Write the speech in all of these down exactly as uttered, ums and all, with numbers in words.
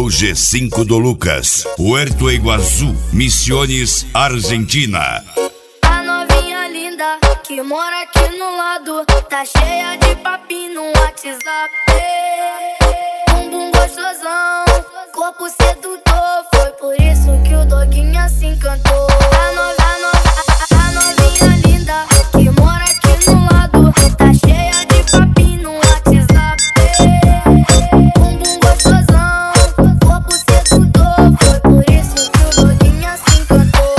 Gol G cinco do Lucas, Puerto Iguaçu, Misiones, Argentina. A novinha linda que mora aqui no lado tá cheia de papinho no WhatsApp. Bumbum gostosão, corpo sedutor, foi por isso que o doguinho se encantou. A, no, a, no, a, a novinha linda que mora aqui no lado tá cheia de papinho no WhatsApp. Bumbum gostosão, corpo sedutor, foi por isso que o doguinho se encantou.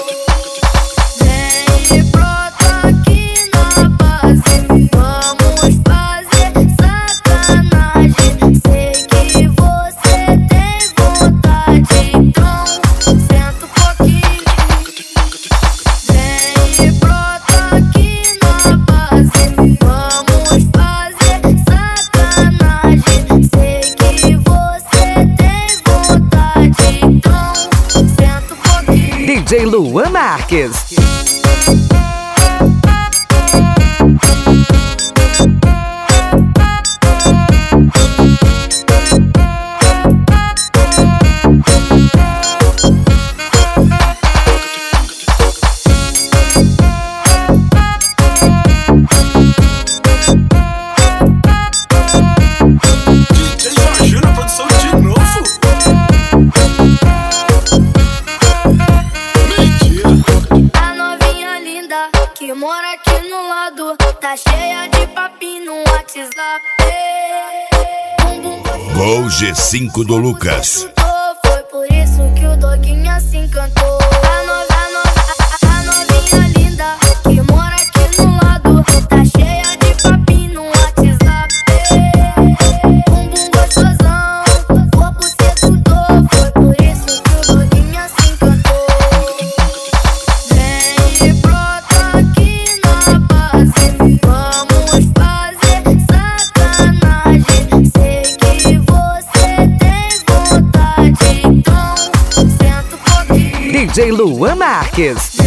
Vem e brota aqui na base, vamos fazer sacanagem. Sei que você tem vontade, então senta um pouquinho. Vem e brota aqui na base, vamos fazer sacanagem. Sei que você tem vontade, então senta um pouquinho. D J Luan Marques. A novinha linda que mora aqui no lado tá cheia de papinho no WhatsApp. Bumbum Gol G cinco do Lucas. foi por isso que o doguinho se encantou. A, no, a, no, a, a novinha linda que mora aqui no lado tá cheia de papinho no WhatsApp. Bumbum gostosão, corpo sedutor, foi por isso que o doguinho se encantou. Vem e brota aqui na base, vamos fazer sacanagem. Sei que você tem vontade, então senta um pouquinho. D J Luan Marques.